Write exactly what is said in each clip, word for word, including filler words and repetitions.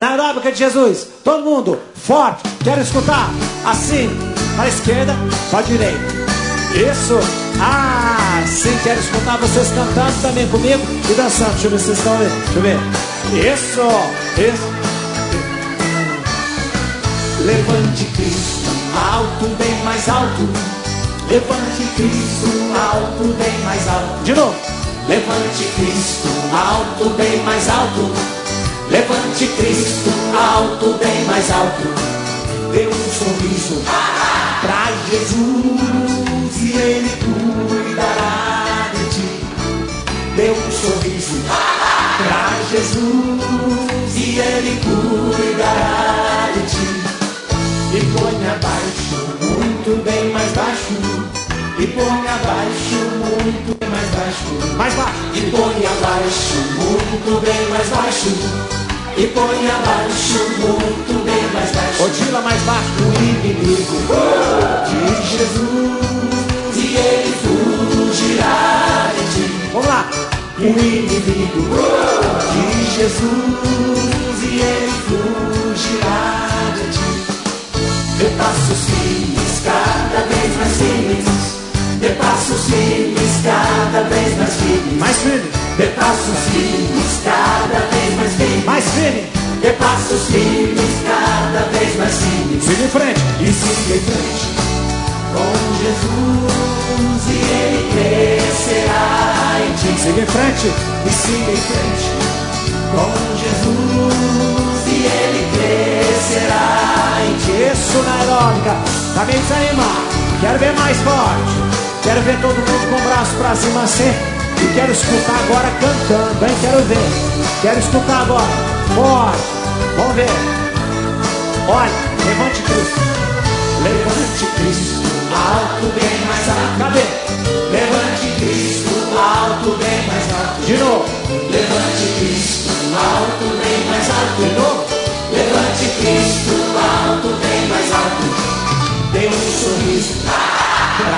Na aeróbica de Jesus, todo mundo, forte, quero escutar, assim, para a esquerda, para a direita. Isso, ah, sim, quero escutar vocês cantando também comigo e dançando. Deixa eu ver se vocês estão ouvindo, deixa eu ver. Isso, isso. Levante Cristo, alto, bem mais alto. Levante Cristo, alto, bem mais alto. De novo. Levante Cristo, alto, bem mais alto. Levante Cristo, alto, bem mais alto. Dê um sorriso pra Jesus e Ele cuidará de ti. Dê um sorriso pra Jesus e Ele cuidará de ti. E põe abaixo, muito bem mais baixo. E põe abaixo, muito bem mais baixo. Mais baixo. E põe abaixo, muito bem mais baixo. E põe abaixo, muito bem mais baixo. Odila mais baixo. O inimigo de Jesus e ele fugirá de ti. Vamos lá. O inimigo de Jesus e ele fugirá de ti. Dê passos firmes, cada vez mais firmes. Dê passos firmes, cada vez mais firmes. Mais firme. Dê passos firmes, cada vez mais firmes. Mais firme. Dê passos firmes, cada vez mais firmes. Siga em frente. E siga em frente com Jesus e Ele crescerá em ti. Siga em frente. E siga em frente com Jesus e Ele crescerá em ti. Isso na aeróbica. Tá bem desanimado. Quero ver mais forte. Quero ver todo mundo com o braço pra cima assim. E quero escutar agora cantando, hein? Quero ver. Quero escutar agora. Forte. Vamos ver. Olha, levante Cristo. Levante Cristo, alto, bem mais alto. Cadê? Levante Cristo, alto, bem mais alto. De novo. Levante Cristo, alto, bem mais alto. De novo. Levante Cristo, alto, bem mais alto. Dê um sorriso para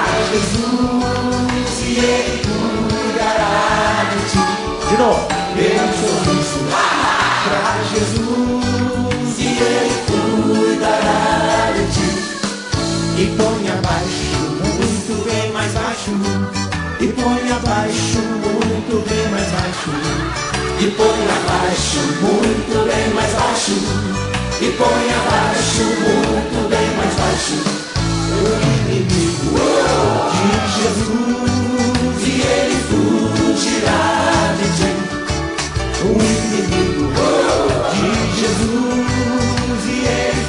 Jesus e Ele cuidará de ti. De novo. Dê um sorriso para Jesus e Ele cuidará de ti. E põe abaixo, muito bem mais baixo. E põe abaixo, muito bem mais baixo. E põe abaixo, muito bem mais baixo. E põe abaixo, muito bem mais baixo. O inimigo de Jesus e Ele fugirá de ti. O inimigo de Jesus e Ele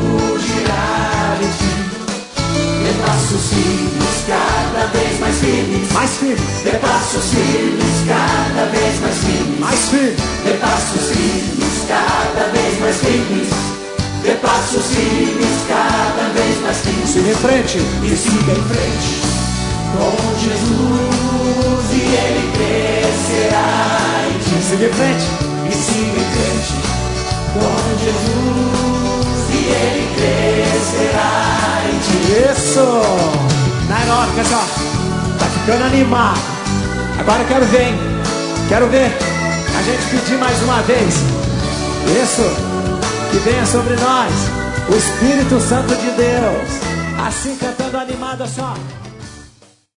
fugirá de ti. Dê passos firmes, cada vez mais firmes. Mais firme. Dê passos firmes, cada vez mais firmes. Mais firme. Dê passos firmes, cada vez mais firmes. Dê passos firmes, cada vez mais firmes. Siga em frente. E siga em frente com Jesus e Ele crescerá em ti. Siga em frente. E siga em frente com Jesus e Ele crescerá em ti. Isso. Na aeróbica, ó. Tá ficando animado. Agora eu quero ver, hein? Quero ver a gente pedir mais uma vez. Isso. Que venha sobre nós o Espírito Santo de Deus. Assim cantando animado, só.